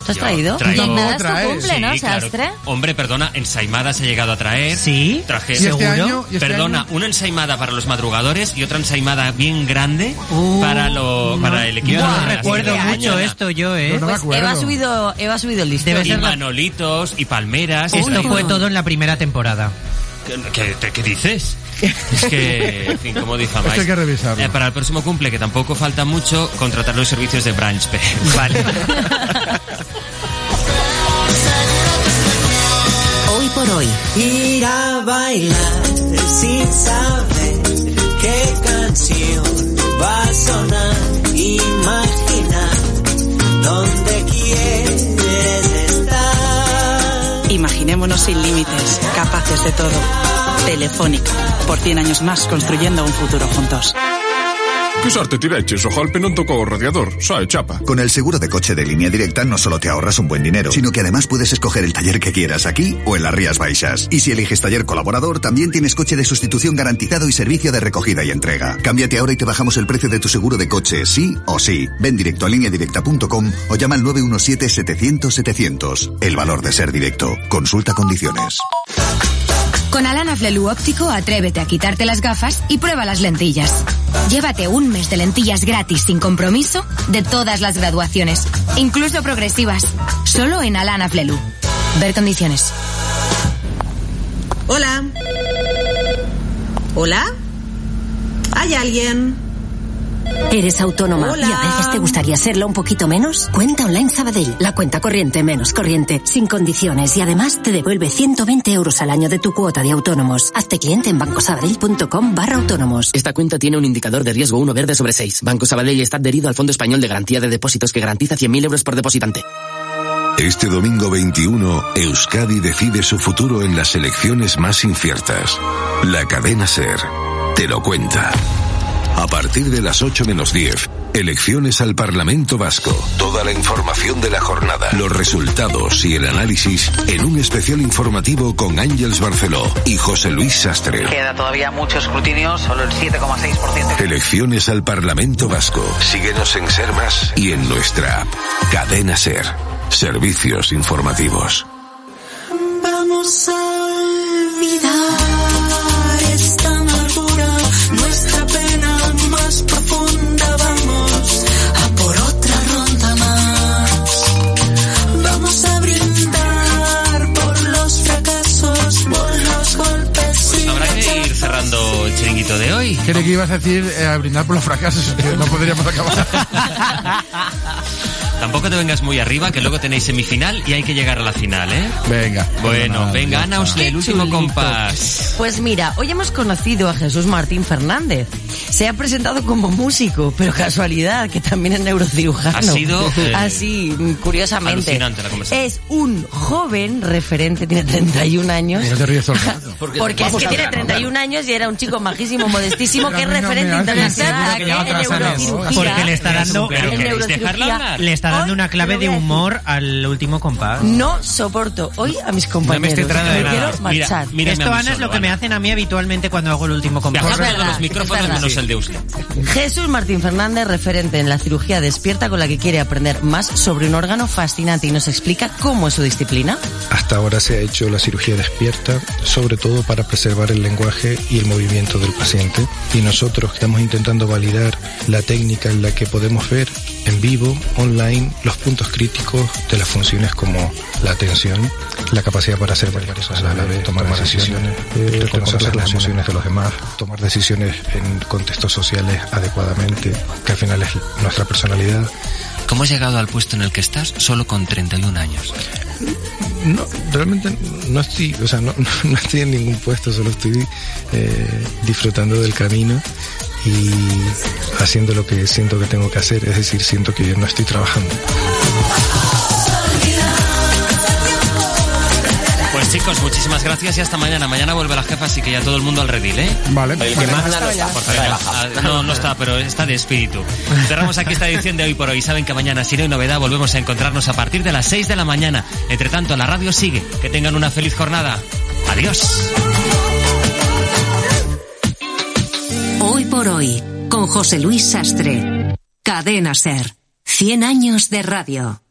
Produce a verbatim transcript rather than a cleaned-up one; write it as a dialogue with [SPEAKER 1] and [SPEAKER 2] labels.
[SPEAKER 1] ¿Te has traído?
[SPEAKER 2] Traigo...
[SPEAKER 1] Y nada es tu
[SPEAKER 3] traer.
[SPEAKER 1] cumple, ¿no,
[SPEAKER 2] Sí, claro.
[SPEAKER 1] Sastre?
[SPEAKER 2] Hombre, perdona, ensaimadas he llegado a traer.
[SPEAKER 4] ¿Sí?
[SPEAKER 2] Traje...
[SPEAKER 3] ¿Y este
[SPEAKER 4] ¿Seguro?
[SPEAKER 3] año? ¿Y este
[SPEAKER 2] Perdona,
[SPEAKER 3] año?
[SPEAKER 2] una ensaimada para los madrugadores y otra ensaimada bien grande uh, para lo
[SPEAKER 4] no,
[SPEAKER 2] para el equipo.
[SPEAKER 4] Yo no
[SPEAKER 2] de las
[SPEAKER 4] recuerdo
[SPEAKER 2] siete de la
[SPEAKER 4] mucho
[SPEAKER 2] mañana.
[SPEAKER 4] esto yo, ¿eh?
[SPEAKER 3] No, no me
[SPEAKER 1] Pues
[SPEAKER 3] acuerdo.
[SPEAKER 1] Eva ha subido, Eva ha subido el listón.
[SPEAKER 4] Debe
[SPEAKER 2] Y
[SPEAKER 4] ser la-
[SPEAKER 2] manolitos y palmeras.
[SPEAKER 4] Esto
[SPEAKER 2] Esto
[SPEAKER 4] fue todo en la primera temporada.
[SPEAKER 2] ¿Qué, qué, qué dices? Es que, en fin, ¿cómo difamáis?
[SPEAKER 3] Esto hay que revisarlo.
[SPEAKER 2] Eh, para el próximo cumple, que tampoco falta mucho, contratar los servicios de Branch P. Vale.
[SPEAKER 5] Hoy por hoy.
[SPEAKER 6] Ir a bailar sin saber qué canción va a sonar. Imaginar dónde quieres estar.
[SPEAKER 7] Imaginémonos sin límites, capaces de todo. Telefónica, por cien años más construyendo un futuro juntos.
[SPEAKER 8] Que sorte tireches, o golpe non tocou o radiador, sae chapa.
[SPEAKER 9] Con el seguro de coche de Línea Directa no solo te ahorras un buen dinero, sino que además puedes escoger el taller que quieras aquí o en las Rías Baixas. Y si eliges taller colaborador, también tienes coche de sustitución garantizado y servicio de recogida y entrega. Cámbiate ahora y te bajamos el precio de tu seguro de coche, sí o sí. Ven directo a línea directa punto com o llama al nueve uno siete, setecientos, setecientos. El valor de ser directo. Consulta condiciones.
[SPEAKER 10] Con Alana Flelu Óptico, atrévete a quitarte las gafas y prueba las lentillas. Llévate un mes de lentillas gratis sin compromiso de todas las graduaciones, incluso progresivas, solo en Alana Flelu. Ver condiciones.
[SPEAKER 7] Hola. ¿Hola? ¿Hay alguien?
[SPEAKER 5] ¿Eres autónoma
[SPEAKER 7] Hola.
[SPEAKER 5] y a veces te gustaría serlo un poquito menos? Cuenta Online Sabadell, la cuenta corriente menos corriente, sin condiciones y además te devuelve ciento veinte euros al año de tu cuota de autónomos. Hazte cliente en bancosabadell.com barra autónomos.
[SPEAKER 11] Esta cuenta tiene un indicador de riesgo uno verde sobre seis. Banco Sabadell está adherido al Fondo Español de Garantía de Depósitos que garantiza cien mil euros por depositante.
[SPEAKER 12] Este domingo veintiuno, Euskadi decide su futuro en las elecciones más inciertas. La cadena SER te lo cuenta. A partir de las ocho menos diez, elecciones al Parlamento Vasco. Toda la información de la jornada, los resultados y el análisis en un especial informativo con Ángeles Barceló y José Luis Sastre.
[SPEAKER 13] Queda todavía mucho escrutinio, solo el siete coma seis por ciento.
[SPEAKER 12] Elecciones al Parlamento Vasco. Síguenos en Ser Más y en nuestra app. Cadena SER. Servicios informativos.
[SPEAKER 6] Vamos a olvidar esta amargura, nuestra pena más profunda. Vamos a por otra ronda más. Vamos a brindar por los fracasos, por los golpes.
[SPEAKER 2] Pues habrá que ir cerrando el chiringuito de hoy.
[SPEAKER 3] Creo que ibas a decir eh, a brindar por los fracasos, que no podríamos acabar.
[SPEAKER 2] Tampoco te vengas muy arriba, que luego tenéis semifinal y hay que llegar a la final, ¿eh?
[SPEAKER 3] Venga.
[SPEAKER 2] Bueno,
[SPEAKER 3] Nada,
[SPEAKER 2] venga, Ana, os lee el último
[SPEAKER 1] chulito.
[SPEAKER 2] compás.
[SPEAKER 1] Pues mira, hoy hemos conocido a Jesús Martín Fernández. Se ha presentado como músico, pero casualidad, que también es neurocirujano.
[SPEAKER 2] Ha sido, eh,
[SPEAKER 1] Así, curiosamente.
[SPEAKER 2] alucinante la conversación.
[SPEAKER 1] Es un joven referente, tiene treinta y un años.
[SPEAKER 3] No te ríes todo el rato.
[SPEAKER 1] Porque, Porque es que tiene treinta y un años y era un chico majísimo, modestísimo,
[SPEAKER 3] Pero
[SPEAKER 1] que es
[SPEAKER 3] a mí no
[SPEAKER 1] referente
[SPEAKER 3] me hace
[SPEAKER 1] internacional
[SPEAKER 3] seguro que
[SPEAKER 1] aquí
[SPEAKER 3] ya
[SPEAKER 1] en
[SPEAKER 3] otras años.
[SPEAKER 1] neurocirugía.
[SPEAKER 4] Porque le está dando,
[SPEAKER 2] Pero
[SPEAKER 1] en
[SPEAKER 2] ¿queréis dejarla
[SPEAKER 1] neurocirugía.
[SPEAKER 2] hablar?
[SPEAKER 4] le está dando
[SPEAKER 1] Hoy
[SPEAKER 4] una clave
[SPEAKER 1] te lo
[SPEAKER 4] de
[SPEAKER 1] voy a
[SPEAKER 4] humor al último compás.
[SPEAKER 1] No soporto hoy a mis compañeros.
[SPEAKER 2] estoy enterando de
[SPEAKER 1] me
[SPEAKER 2] nada.
[SPEAKER 1] quiero marchar.
[SPEAKER 2] Mira, mírame
[SPEAKER 4] Esto,
[SPEAKER 2] a mí
[SPEAKER 4] Ana, es
[SPEAKER 2] solo,
[SPEAKER 4] lo que me
[SPEAKER 2] Ana.
[SPEAKER 4] hacen a mí habitualmente cuando hago el último compás.
[SPEAKER 2] Dejadme
[SPEAKER 1] Es verdad,
[SPEAKER 2] los micrófonos
[SPEAKER 1] es verdad.
[SPEAKER 2] menos el de usted.
[SPEAKER 1] Jesús Martín Fernández, referente en la cirugía despierta, con la que quiere aprender más sobre un órgano fascinante y nos explica cómo es su disciplina.
[SPEAKER 14] Hasta ahora se ha hecho la cirugía despierta, sobre todo para preservar el lenguaje y el movimiento del paciente. Y nosotros estamos intentando validar la técnica en la que podemos ver en vivo, online, los puntos críticos de las funciones como la atención, la capacidad para hacer varias cosas a la vez, tomar decisiones, eh, reconocer las emociones de los demás, tomar decisiones en contextos sociales adecuadamente, que al final es nuestra personalidad.
[SPEAKER 2] ¿Cómo has llegado al puesto en el que estás solo con treinta y un años?
[SPEAKER 14] No, realmente no estoy, o sea, no, no estoy en ningún puesto, solo estoy eh, disfrutando del camino y haciendo lo que siento que tengo que hacer, es decir, siento que no estoy trabajando.
[SPEAKER 2] Pues chicos, muchísimas gracias y hasta mañana. Mañana vuelve la jefa, así que ya todo el mundo al redil, ¿eh?
[SPEAKER 3] Vale.
[SPEAKER 2] El que más no está, por favor, no, no, no está, pero está de espíritu. Cerramos aquí esta edición de Hoy por Hoy. Saben que mañana, si no hay novedad, volvemos a encontrarnos a partir de las seis de la mañana. Entre tanto, la radio sigue. Que tengan una feliz jornada. Adiós.
[SPEAKER 5] Hoy por Hoy, con José Luis Sastre. Cadena SER. cien años de radio.